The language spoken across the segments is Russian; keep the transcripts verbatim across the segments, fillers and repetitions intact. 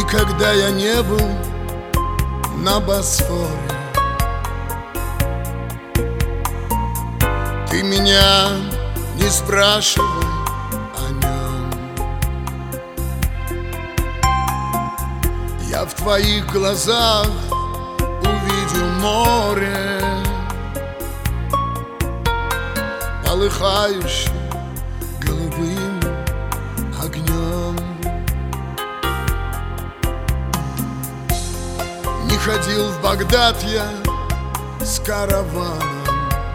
Никогда я не был на Босфоре. Ты меня не спрашивай о нем. Я в твоих глазах увидел море, полыхающее голубым огнем. Не ходил в Багдад я с караваном,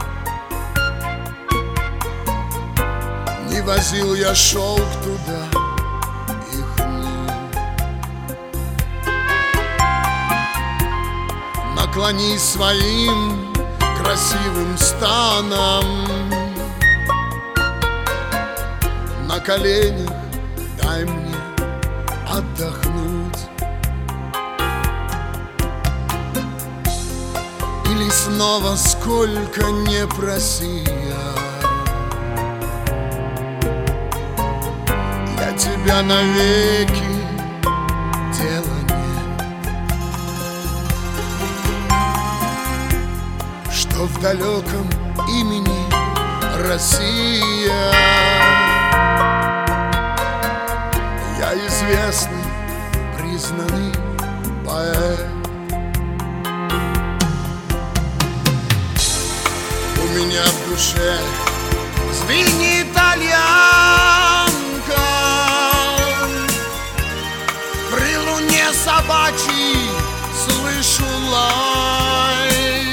не возил я шелк туда и хну. Наклонись своим красивым станом, на коленях дай мне отдохнуть. Или снова, сколько не проси я, я тебя навеки дела нет. Что в далеком имени Россия, я известный, признанный поэт. У меня в душе звенит итальянка, при луне собачьей слышу лай.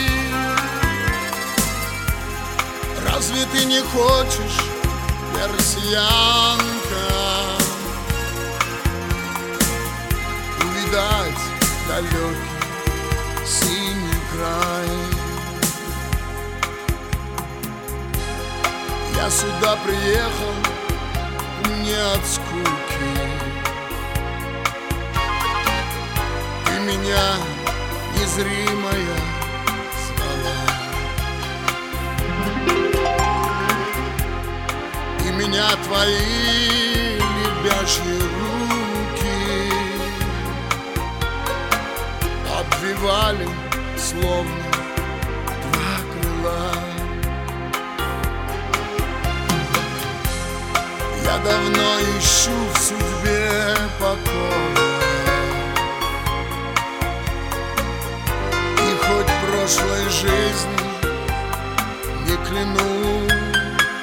Разве ты не хочешь, персиянка, увидать далекий синий край? Я сюда приехал не от скуки, ты меня незримая звала, и меня твои лебяжьи руки обвивали, словно два крыла. Я давно ищу в судьбе покоя, и хоть прошлой жизни не клянусь,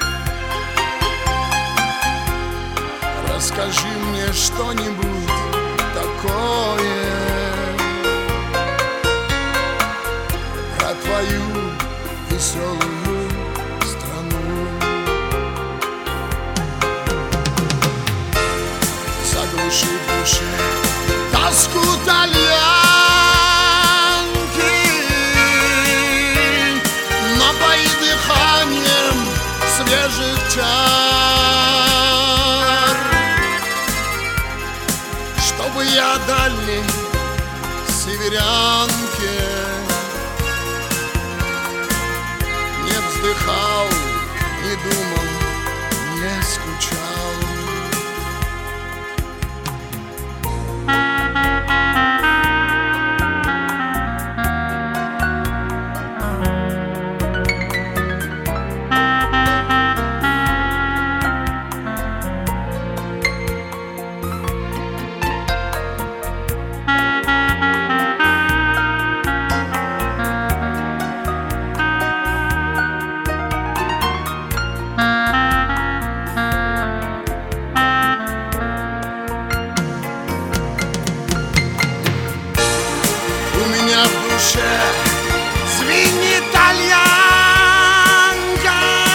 расскажи мне что-нибудь такое про твою веселую страну. Заглуши в душе тоску тальянки, напои дыханием свежих чар, чтобы я дальней северянке не вздыхал, не думал, не скучал. Звенит итальянка,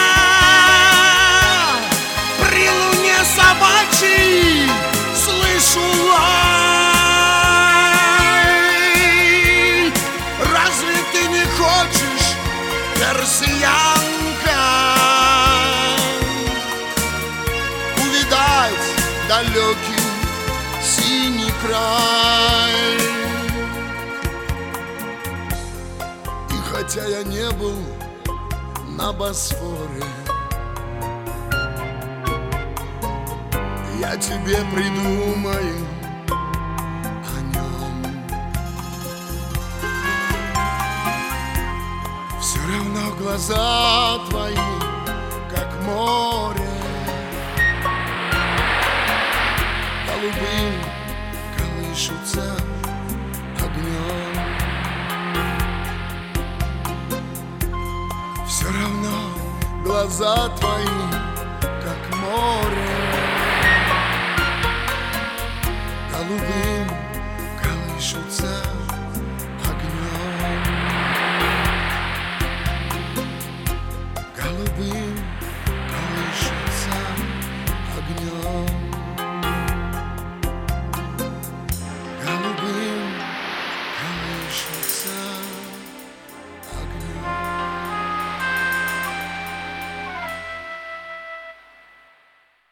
при луне собачьей слышу лай. Разве ты не хочешь, персиянка, увидать далекий синий край? Хотя я не был на Босфоре, я тебе придумаю о глаза твои, как море голубым колышутся огнем. Все равно глаза твои